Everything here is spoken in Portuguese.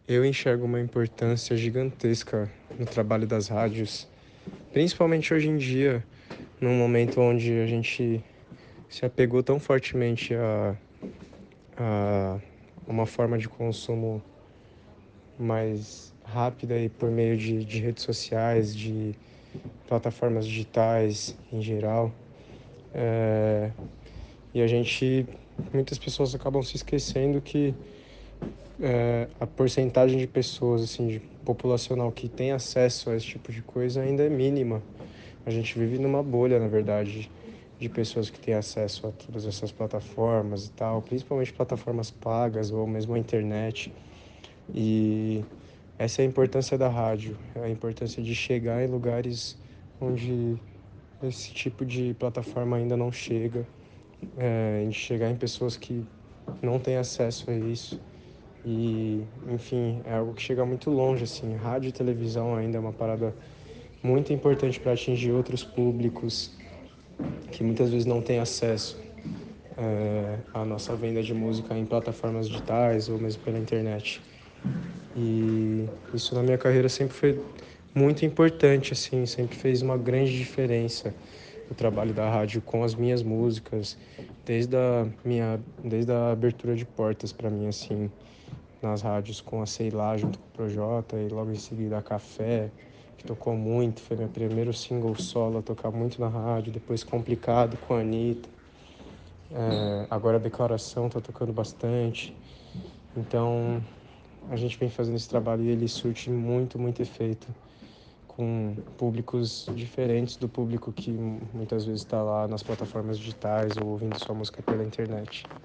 Eu enxergo uma importância gigantesca no trabalho das rádios, principalmente hoje em dia, num momento onde a gente se apegou tão fortemente a uma forma de consumo mais rápida e por meio de redes sociais, de plataformas digitais em geral. É, e a gente, muitas pessoas acabam se esquecendo que a porcentagem de pessoas, assim, de populacional que tem acesso a esse tipo de coisa ainda é mínima. A gente vive numa bolha, na verdade, de pessoas que têm acesso a todas essas plataformas e tal, principalmente plataformas pagas ou mesmo a internet. E essa é a importância da rádio, é a importância de chegar em lugares onde esse tipo de plataforma ainda não chega, de chegar em pessoas que não têm acesso a isso. E, enfim, é algo que chega muito longe, assim. Rádio e televisão ainda é uma parada muito importante para atingir outros públicos que muitas vezes não têm acesso à nossa venda de música em plataformas digitais ou mesmo pela internet. E isso na minha carreira sempre foi muito importante, assim, sempre fez uma grande diferença o trabalho da rádio com as minhas músicas, desde a abertura de portas para mim, assim, nas rádios com a Sei Lá junto com o Projota e logo em seguida a Café, que tocou muito, foi meu primeiro single solo a tocar muito na rádio, depois Complicado com a Anitta, agora a Declaração tá tocando bastante. Então a gente vem fazendo esse trabalho e ele surte muito, muito efeito com públicos diferentes do público que muitas vezes está lá nas plataformas digitais ou ouvindo sua música pela internet.